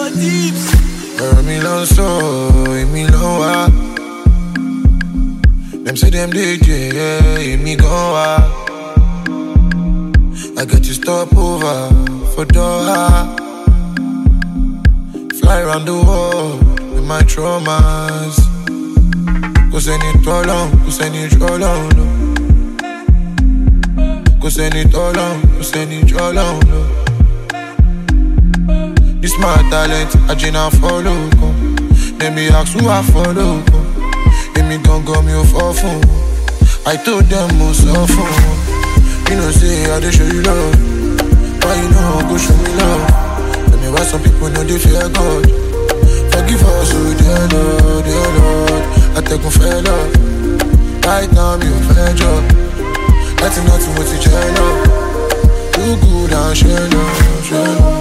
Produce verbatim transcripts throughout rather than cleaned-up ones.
me long so, me long wa. Them say them D J, yeah, me gon' wa. I got to stop over for Doha. Fly around the world with my traumas. Go send it all on, go send it all on, no. Go send it all on, go send it all on, no. This my talent, I just follow, come. Let me ask who I follow, come. Let me gon' go me for phone. I told them most often. You know say I dey show you love. Why you know go show me love? Tell me why some people know they fear God. Forgive us, oh dear Lord, dear Lord. I take one fair love. Right now me a fair job. Nothing, nothing with each other. Too good and share love, share love.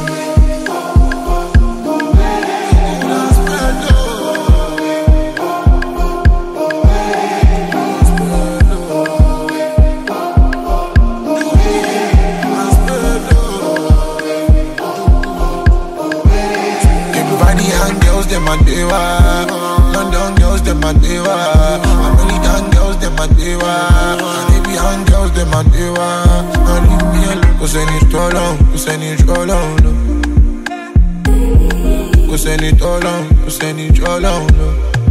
Them a dewa, London girls them a dewa, American girls them a dewa, Arabian girls them a dewa. And leave me alone, go send it all on, go send it all on, no. Go send it all on, go send it all on, no.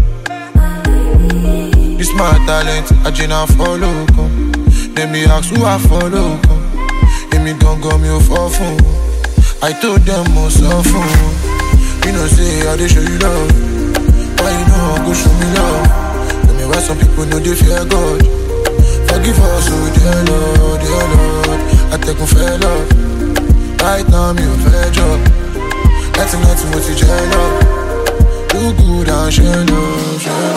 This my talent, I just follow, come. Let me ask who I follow, come. Let me gon' go me for phone. I told them most often. You know say I dey show you love. Why you know go show me love? Tell me why some people know they fear God. Forgive us, oh dear Lord, dear Lord. I take one fair love. Right now me a fair job. Nothing, nothing but each other. Too good and share love, share love.